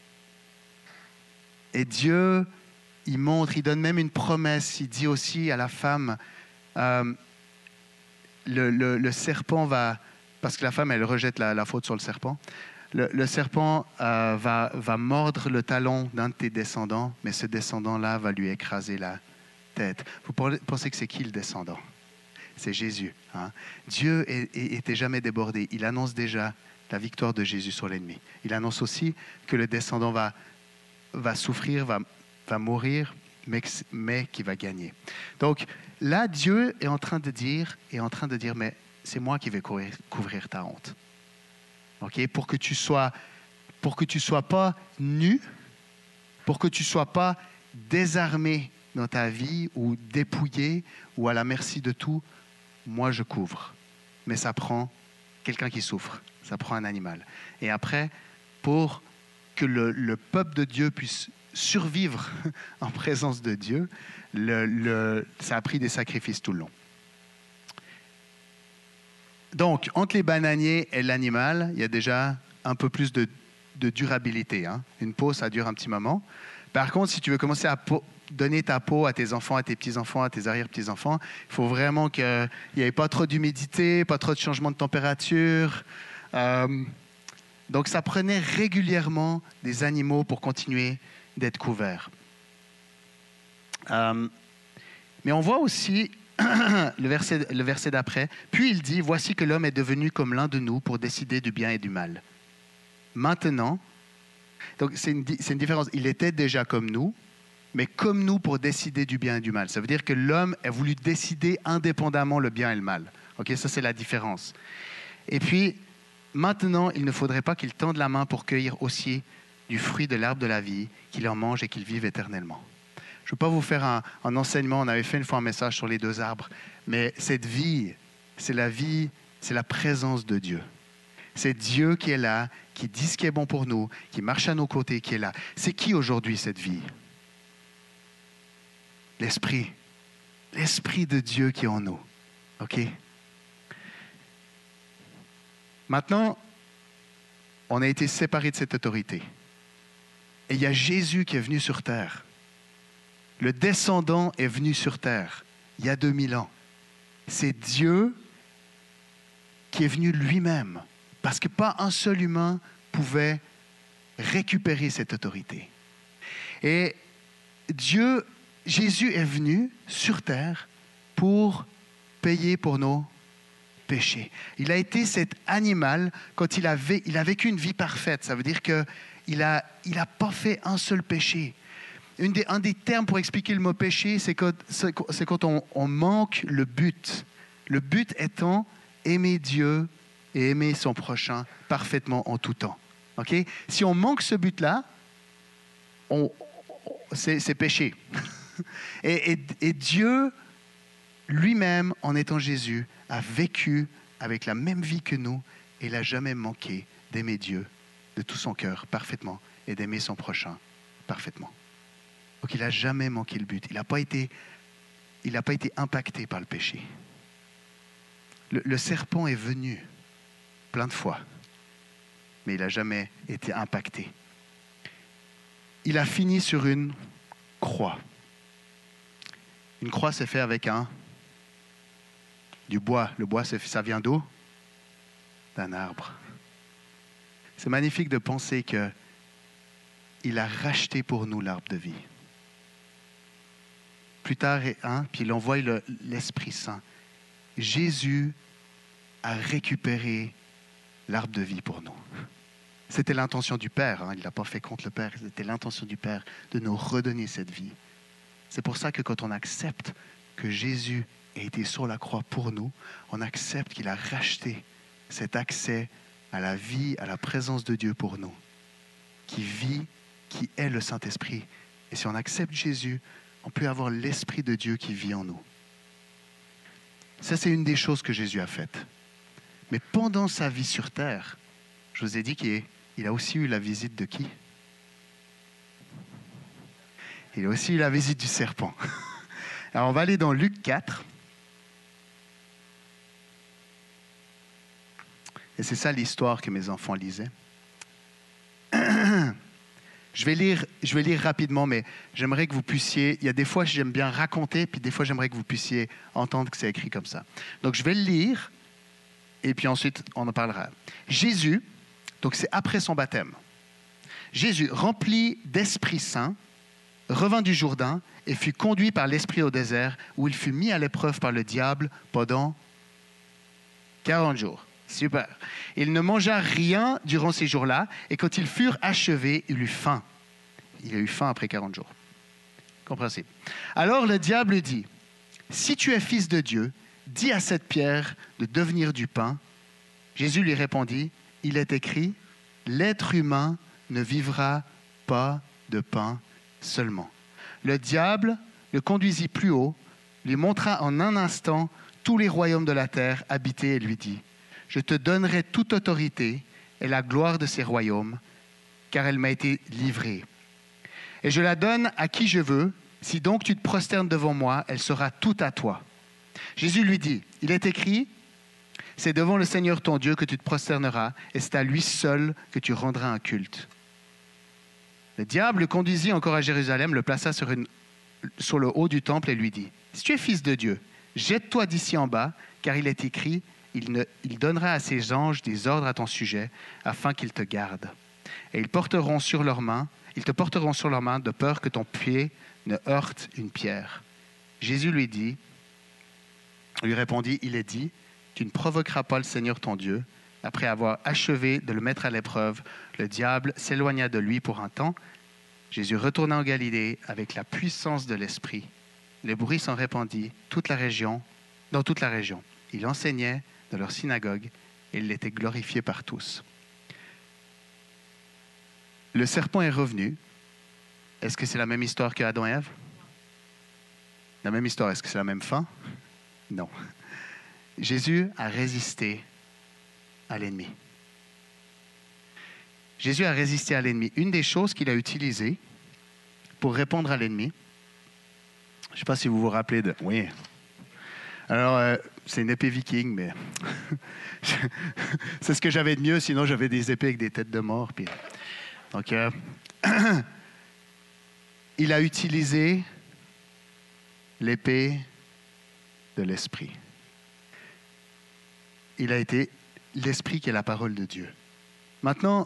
Et Dieu, il montre, il donne même une promesse. Il dit aussi à la femme, euh, le, le, le serpent va... Parce que la femme, elle rejette la, la faute sur le serpent. Le, le serpent euh, va, va mordre le talon d'un de tes descendants, mais ce descendant-là va lui écraser la tête. Vous pensez que c'est qui le descendant? C'est Jésus. Hein? Dieu n'était jamais débordé. Il annonce déjà la victoire de Jésus sur l'ennemi. Il annonce aussi que le descendant va, va souffrir, va, va mourir, mais, mais qui va gagner. Donc là, Dieu est en train de dire, est en train de dire, mais c'est moi qui vais couvrir, couvrir ta honte. Okay? Pour que tu sois, pour que tu sois pas nu, pour que tu sois pas désarmé dans ta vie ou dépouillé ou à la merci de tout, moi je couvre. Mais ça prend quelqu'un qui souffre, ça prend un animal. Et après, pour que le, le peuple de Dieu puisse survivre en présence de Dieu, le, le, ça a pris des sacrifices tout le long. Donc, entre les bananiers et l'animal, il y a déjà un peu plus de, de durabilité. Hein. Une peau, ça dure un petit moment. Par contre, si tu veux commencer à peau, donner ta peau à tes enfants, à tes petits-enfants, à tes arrière-petits-enfants, il faut vraiment qu'il n'y ait pas trop d'humidité, pas trop de changement de température. Euh, donc, ça prenait régulièrement des animaux pour continuer d'être couverts. Euh, mais on voit aussi... le verset, le verset d'après. Puis il dit, « Voici que l'homme est devenu comme l'un de nous pour décider du bien et du mal. » Maintenant, donc c'est une, c'est une différence. Il était déjà comme nous, mais comme nous pour décider du bien et du mal. Ça veut dire que l'homme a voulu décider indépendamment le bien et le mal. Okay, ça, c'est la différence. Et puis, maintenant, il ne faudrait pas qu'il tende la main pour cueillir aussi du fruit de l'arbre de la vie, qu'il en mange et qu'il vive éternellement. Je ne veux pas vous faire un, un enseignement, on avait fait une fois un message sur les deux arbres, mais cette vie, c'est la vie, c'est la présence de Dieu. C'est Dieu qui est là, qui dit ce qui est bon pour nous, qui marche à nos côtés, qui est là. C'est qui aujourd'hui cette vie? L'Esprit. L'Esprit de Dieu qui est en nous. OK? Maintenant, on a été séparés de cette autorité. Et il y a Jésus qui est venu sur terre. Le descendant est venu sur terre il y a deux mille ans. C'est Dieu qui est venu lui-même. Parce que pas un seul humain pouvait récupérer cette autorité. Et Dieu, Jésus est venu sur terre pour payer pour nos péchés. Il a été cet animal quand il a, vé- il a vécu une vie parfaite. Ça veut dire qu'il n'a il a pas fait un seul péché. Une des, un des termes pour expliquer le mot péché, c'est quand, c'est, c'est quand on, on manque le but. Le but étant aimer Dieu et aimer son prochain parfaitement en tout temps. Okay? Si on manque ce but-là, on, c'est, c'est péché. et, et, et Dieu, lui-même, en étant Jésus, a vécu avec la même vie que nous et il n'a jamais manqué d'aimer Dieu de tout son cœur parfaitement et d'aimer son prochain parfaitement. Donc il n'a jamais manqué le but. Il n'a pas été, il n'a pas été impacté par le péché. Le, le serpent est venu plein de fois, mais il n'a jamais été impacté. Il a fini sur une croix. Une croix, c'est fait avec un, du bois. Le bois, c'est, ça vient d'où? D'un arbre. C'est magnifique de penser qu'il a racheté pour nous l'arbre de vie. Plus tard, hein, puis il envoie le, l'Esprit Saint. Jésus a récupéré l'arbre de vie pour nous. C'était l'intention du Père. Hein, il ne l'a pas fait contre le Père. C'était l'intention du Père de nous redonner cette vie. C'est pour ça que quand on accepte que Jésus a été sur la croix pour nous, on accepte qu'il a racheté cet accès à la vie, à la présence de Dieu pour nous, qui vit, qui est le Saint-Esprit. Et si on accepte Jésus, on peut avoir l'Esprit de Dieu qui vit en nous. Ça, c'est une des choses que Jésus a faites. Mais pendant sa vie sur terre, je vous ai dit qu'il il a aussi eu la visite de qui? Il a aussi eu la visite du serpent. Alors, on va aller dans Luc quatre. Et c'est ça l'histoire que mes enfants lisaient. Je vais lire, je vais lire rapidement, mais j'aimerais que vous puissiez... Il y a des fois, j'aime bien raconter, puis des fois, j'aimerais que vous puissiez entendre que c'est écrit comme ça. Donc, je vais le lire, et puis ensuite, on en parlera. Jésus, donc c'est après son baptême. Jésus, rempli d'Esprit Saint, revint du Jourdain et fut conduit par l'Esprit au désert, où il fut mis à l'épreuve par le diable pendant quarante jours. Super. Il ne mangea rien durant ces jours-là, et quand ils furent achevés, il eut faim. Il a eu faim après quarante jours. Compréhensible. Alors le diable lui dit, « Si tu es fils de Dieu, dis à cette pierre de devenir du pain. » Jésus lui répondit, « Il est écrit, l'être humain ne vivra pas de pain seulement. » Le diable le conduisit plus haut, lui montra en un instant tous les royaumes de la terre habités et lui dit, « Je te donnerai toute autorité et la gloire de ces royaumes, car elle m'a été livrée. Et je la donne à qui je veux. Si donc tu te prosternes devant moi, elle sera toute à toi. » Jésus lui dit, « Il est écrit, c'est devant le Seigneur ton Dieu que tu te prosterneras, et c'est à lui seul que tu rendras un culte. » Le diable le conduisit encore à Jérusalem, le plaça sur, une, sur le haut du temple et lui dit, « Si tu es fils de Dieu, jette-toi d'ici en bas, car il est écrit, il, ne, il donnera à ses anges des ordres à ton sujet, afin qu'ils te gardent. Et ils porteront sur leurs mains, ils te porteront sur leurs mains de peur que ton pied ne heurte une pierre. » Jésus lui dit, lui répondit, « Il est dit, tu ne provoqueras pas le Seigneur ton Dieu. » Après avoir achevé de le mettre à l'épreuve, le diable s'éloigna de lui pour un temps. Jésus retourna en Galilée avec la puissance de l'Esprit. Le bruit s'en répandit toute la région, dans toute la région. Il enseignait dans leur synagogue et il était glorifié par tous. Le serpent est revenu. Est-ce que c'est la même histoire qu'Adam et Ève? La même histoire, est-ce que c'est la même fin? Non. Jésus a résisté à l'ennemi. Jésus a résisté à l'ennemi. Une des choses qu'il a utilisées pour répondre à l'ennemi, je ne sais pas si vous vous rappelez de... Oui. Alors, euh, c'est une épée viking, mais c'est ce que j'avais de mieux, sinon j'avais des épées avec des têtes de mort. Puis... Donc, euh... il a utilisé l'épée de l'Esprit. Il a été l'Esprit qui est la parole de Dieu. Maintenant,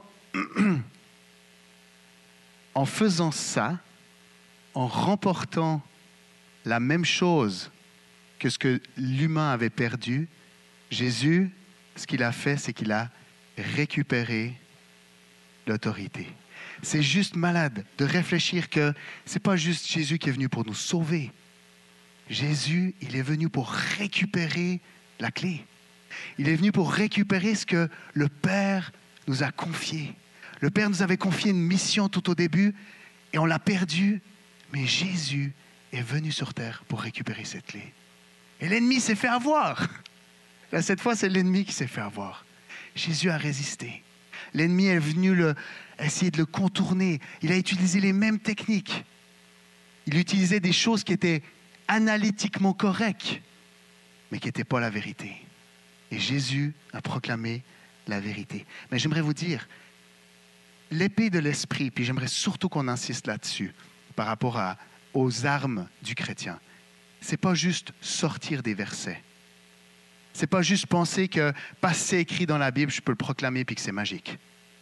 en faisant ça, en remportant la même chose que ce que l'humain avait perdu, Jésus, ce qu'il a fait, c'est qu'il a récupéré l'autorité. C'est juste malade de réfléchir que ce n'est pas juste Jésus qui est venu pour nous sauver. Jésus, il est venu pour récupérer la clé. Il est venu pour récupérer ce que le Père nous a confié. Le Père nous avait confié une mission tout au début et on l'a perdue, mais Jésus est venu sur terre pour récupérer cette clé. Et l'ennemi s'est fait avoir. Là, cette fois, c'est l'ennemi qui s'est fait avoir. Jésus a résisté. L'ennemi est venu le, essayer de le contourner. Il a utilisé les mêmes techniques. Il utilisait des choses qui étaient analytiquement correctes, mais qui n'étaient pas la vérité. Et Jésus a proclamé la vérité. Mais j'aimerais vous dire, l'épée de l'esprit, puis j'aimerais surtout qu'on insiste là-dessus, par rapport à, aux armes du chrétien, ce n'est pas juste sortir des versets. Ce n'est pas juste penser que parce que c'est écrit dans la Bible, je peux le proclamer puis que c'est magique.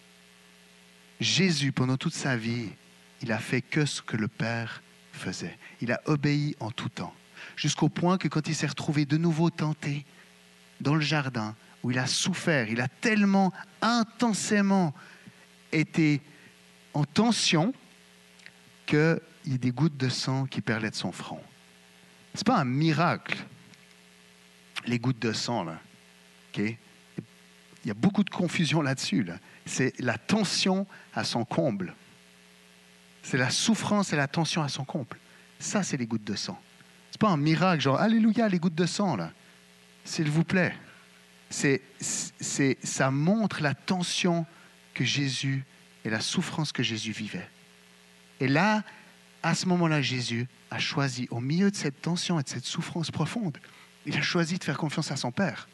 Jésus, pendant toute sa vie, il a fait que ce que le Père faisait. Il a obéi en tout temps, jusqu'au point que quand il s'est retrouvé de nouveau tenté dans le jardin, où il a souffert, il a tellement intensément été en tension qu'il y a des gouttes de sang qui perlaient de son front. Ce n'est pas un miracle, les gouttes de sang, là. Okay? Il y a beaucoup de confusion là-dessus. Là. C'est la tension à son comble. C'est la souffrance et la tension à son comble. Ça, c'est les gouttes de sang. Ce n'est pas un miracle, genre, alléluia, les gouttes de sang, là. S'il vous plaît. C'est, c'est, ça montre la tension que Jésus et la souffrance que Jésus vivait. Et là, à ce moment-là, Jésus a choisi, au milieu de cette tension et de cette souffrance profonde, il a choisi de faire confiance à son Père.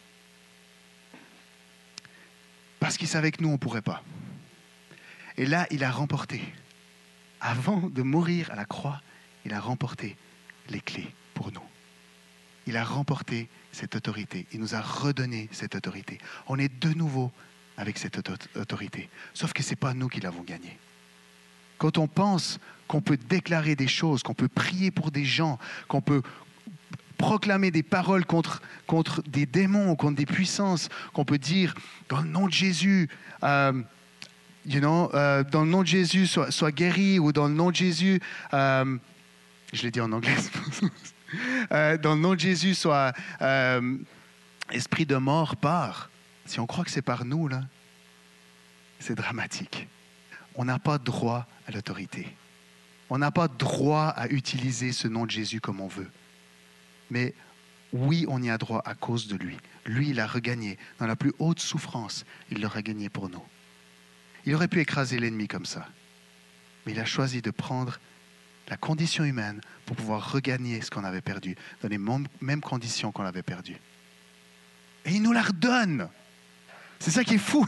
Parce qu'il savait que nous, on ne pourrait pas. Et là, il a remporté. Avant de mourir à la croix, il a remporté les clés pour nous. Il a remporté cette autorité. Il nous a redonné cette autorité. On est de nouveau avec cette autorité. Sauf que ce n'est pas nous qui l'avons gagnée. Quand on pense qu'on peut déclarer des choses, qu'on peut prier pour des gens, qu'on peut proclamer des paroles contre, contre des démons, contre des puissances, qu'on peut dire dans le nom de Jésus, euh, you know, euh, dans le nom de Jésus, sois, sois guéri, ou dans le nom de Jésus, euh, je l'ai dit en anglais, euh, dans le nom de Jésus, soit euh, esprit de mort, part. Si on croit que c'est par nous, là, c'est dramatique. On n'a pas droit à l'autorité. On n'a pas droit à utiliser ce nom de Jésus comme on veut. Mais oui, on y a droit à cause de lui. Lui, il a regagné. Dans la plus haute souffrance, il l'a regagné pour nous. Il aurait pu écraser l'ennemi comme ça. Mais il a choisi de prendre la condition humaine pour pouvoir regagner ce qu'on avait perdu, dans les mêmes conditions qu'on avait perdu. Et il nous la redonne. C'est ça qui est fou.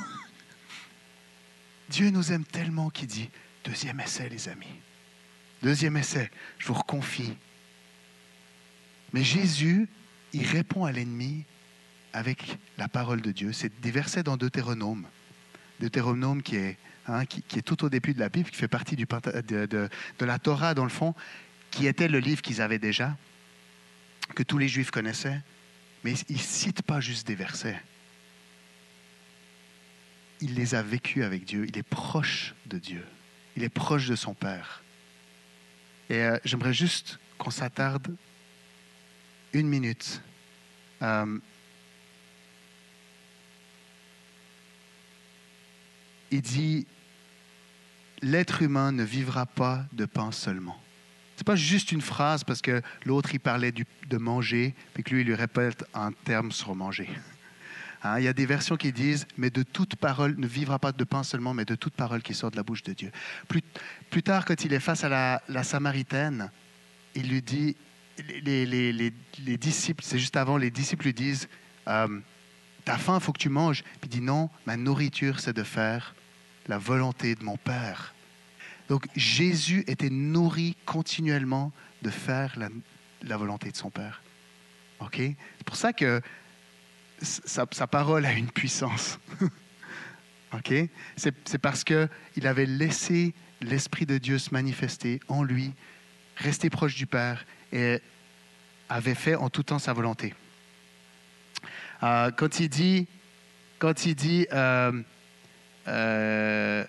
Dieu nous aime tellement qu'il dit, deuxième essai, les amis. Deuxième essai, je vous reconfie. Mais Jésus, il répond à l'ennemi avec la parole de Dieu. C'est des versets dans Deutéronome. Deutéronome qui est, hein, qui, qui est tout au début de la Bible, qui fait partie du, de, de, de la Torah, dans le fond, qui était le livre qu'ils avaient déjà, que tous les Juifs connaissaient. Mais il ne cite pas juste des versets. Il les a vécus avec Dieu. Il est proche de Dieu. Il est proche de son Père. Et euh, j'aimerais juste qu'on s'attarde une minute. Euh, il dit, l'être humain ne vivra pas de pain seulement. c'est pas juste une phrase parce que l'autre, il parlait du, de manger, puis que lui, il lui répète un terme sur manger. Hein, il y a des versions qui disent « mais de toute parole, ne vivra pas de pain seulement, mais de toute parole qui sort de la bouche de Dieu ». Plus, plus tard, quand il est face à la, la Samaritaine, il lui dit, les, les, les, les disciples, c'est juste avant, les disciples lui disent euh, « t'as faim, il faut que tu manges ». Puis il dit « non, ma nourriture, c'est de faire la volonté de mon Père ». Donc Jésus était nourri continuellement de faire la, la volonté de son Père. Okay? C'est pour ça que Sa, sa parole a une puissance. Okay? C'est, c'est parce qu'il avait laissé l'Esprit de Dieu se manifester en lui, rester proche du Père et avait fait en tout temps sa volonté. Euh, quand il dit, quand il dit euh, euh,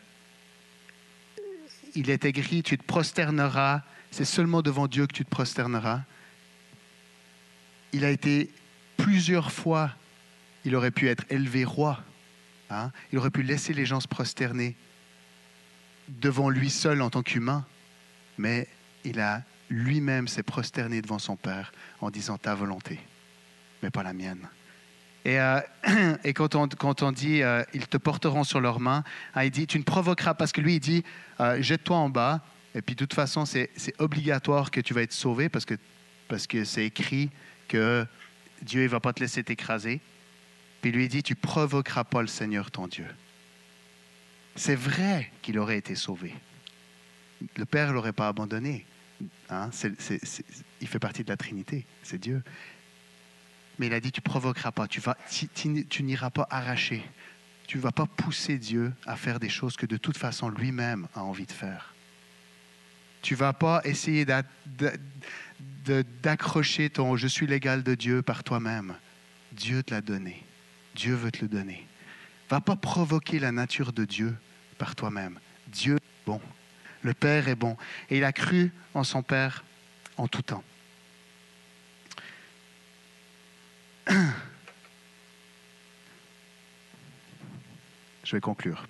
il est écrit, tu te prosterneras, c'est seulement devant Dieu que tu te prosterneras. Il a été plusieurs fois. Il aurait pu être élevé roi. Hein? Il aurait pu laisser les gens se prosterner devant lui seul en tant qu'humain. Mais il a lui-même s'est prosterné devant son Père en disant ta volonté, mais pas la mienne. Et, euh, et quand, on, quand on dit euh, ils te porteront sur leurs mains, hein, il dit tu ne provoqueras, parce que lui il dit euh, jette-toi en bas. Et puis de toute façon c'est, c'est obligatoire que tu vas être sauvé parce que, parce que c'est écrit que Dieu ne va pas te laisser t'écraser. Puis lui dit, tu ne provoqueras pas le Seigneur ton Dieu. C'est vrai qu'il aurait été sauvé. Le Père ne l'aurait pas abandonné. Hein? C'est, c'est, c'est, il fait partie de la Trinité, c'est Dieu. Mais il a dit, tu ne provoqueras pas, tu, vas, tu, tu, tu n'iras pas arracher. Tu ne vas pas pousser Dieu à faire des choses que de toute façon lui-même a envie de faire. Tu ne vas pas essayer d'a, de, de, d'accrocher ton « je suis l'égal de Dieu » par toi-même. Dieu te l'a donné. Dieu veut te le donner. Va pas provoquer la nature de Dieu par toi-même. Dieu est bon. Le Père est bon. Et il a cru en son Père en tout temps. Je vais conclure.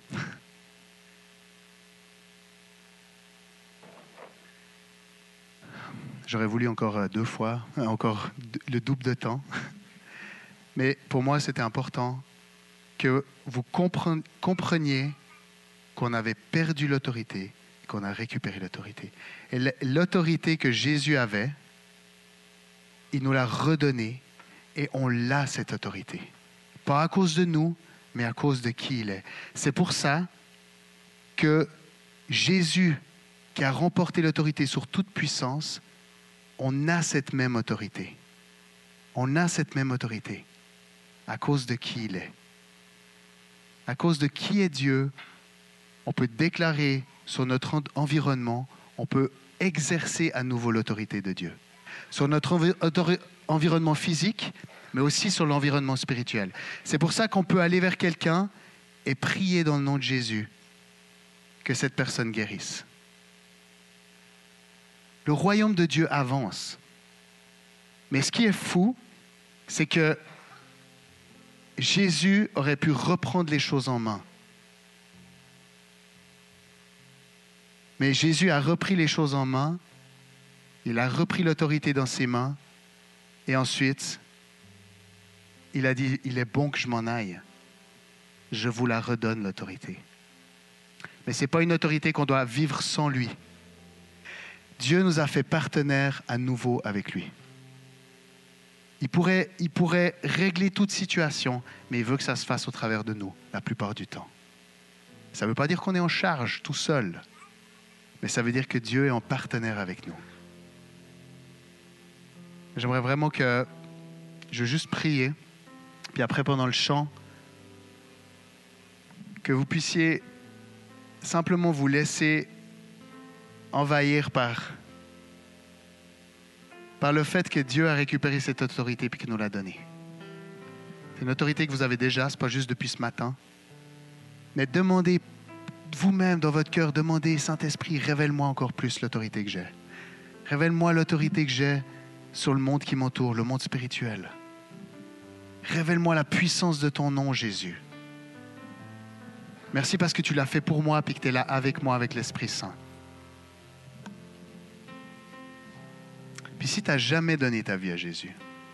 J'aurais voulu encore deux fois, encore le double de temps. Mais pour moi, c'était important que vous compreniez qu'on avait perdu l'autorité et qu'on a récupéré l'autorité. Et l'autorité que Jésus avait, il nous l'a redonnée et on l'a, cette autorité. Pas à cause de nous, mais à cause de qui il est. C'est pour ça que Jésus, qui a remporté l'autorité sur toute puissance, on a cette même autorité. On a cette même autorité. À cause de qui il est. À cause de qui est Dieu, on peut déclarer sur notre environnement, on peut exercer à nouveau l'autorité de Dieu. Sur notre envi- environnement physique, mais aussi sur l'environnement spirituel. C'est pour ça qu'on peut aller vers quelqu'un et prier dans le nom de Jésus que cette personne guérisse. Le royaume de Dieu avance. Mais ce qui est fou, c'est que Jésus aurait pu reprendre les choses en main. Mais Jésus a repris les choses en main, il a repris l'autorité dans ses mains, et ensuite, il a dit, il est bon que je m'en aille. Je vous la redonne, l'autorité. Mais ce n'est pas une autorité qu'on doit vivre sans lui. Dieu nous a fait partenaires à nouveau avec lui. Il pourrait, il pourrait régler toute situation, mais il veut que ça se fasse au travers de nous, la plupart du temps. Ça ne veut pas dire qu'on est en charge tout seul, mais ça veut dire que Dieu est en partenaire avec nous. J'aimerais vraiment que je veux juste prier, puis après pendant le chant, que vous puissiez simplement vous laisser envahir par, par le fait que Dieu a récupéré cette autorité et qu'il nous l'a donnée. C'est une autorité que vous avez déjà, ce n'est pas juste depuis ce matin. Mais demandez vous-même dans votre cœur, demandez, Saint-Esprit, révèle-moi encore plus l'autorité que j'ai. Révèle-moi l'autorité que j'ai sur le monde qui m'entoure, le monde spirituel. Révèle-moi la puissance de ton nom, Jésus. Merci parce que tu l'as fait pour moi et que tu es là avec moi, avec l'Esprit Saint. Puis si tu n'as jamais donné ta vie à Jésus,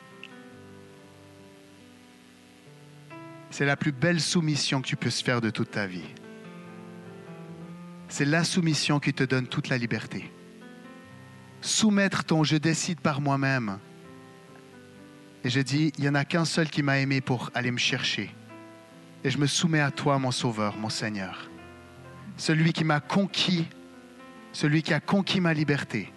c'est la plus belle soumission que tu peux se faire de toute ta vie. C'est la soumission qui te donne toute la liberté. Soumettre ton « je décide par moi-même ». Et je dis, il n'y en a qu'un seul qui m'a aimé pour aller me chercher. Et je me soumets à toi, mon Sauveur, mon Seigneur. Celui qui m'a conquis, celui qui a conquis ma liberté.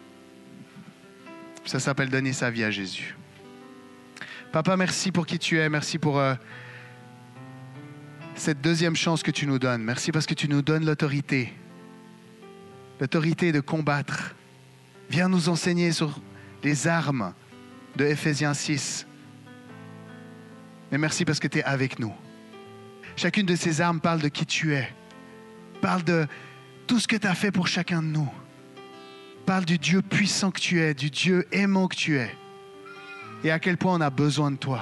Ça s'appelle donner sa vie à Jésus. Papa, merci pour qui tu es. Merci pour euh, cette deuxième chance que tu nous donnes. Merci parce que tu nous donnes l'autorité. L'autorité de combattre. Viens nous enseigner sur les armes de Éphésiens six. Mais merci parce que tu es avec nous. Chacune de ces armes parle de qui tu es. Parle de tout ce que tu as fait pour chacun de nous. Parle du Dieu puissant que tu es, du Dieu aimant que tu es. Et à quel point on a besoin de toi.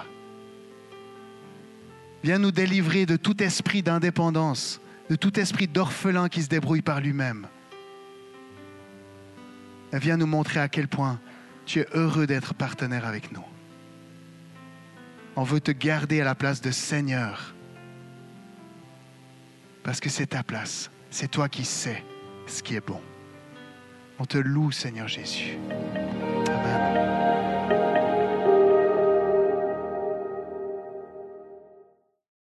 Viens nous délivrer de tout esprit d'indépendance, de tout esprit d'orphelin qui se débrouille par lui-même. Et viens nous montrer à quel point tu es heureux d'être partenaire avec nous. On veut te garder à la place de Seigneur. Parce que c'est ta place. C'est toi qui sais ce qui est bon. On te loue, Seigneur Jésus.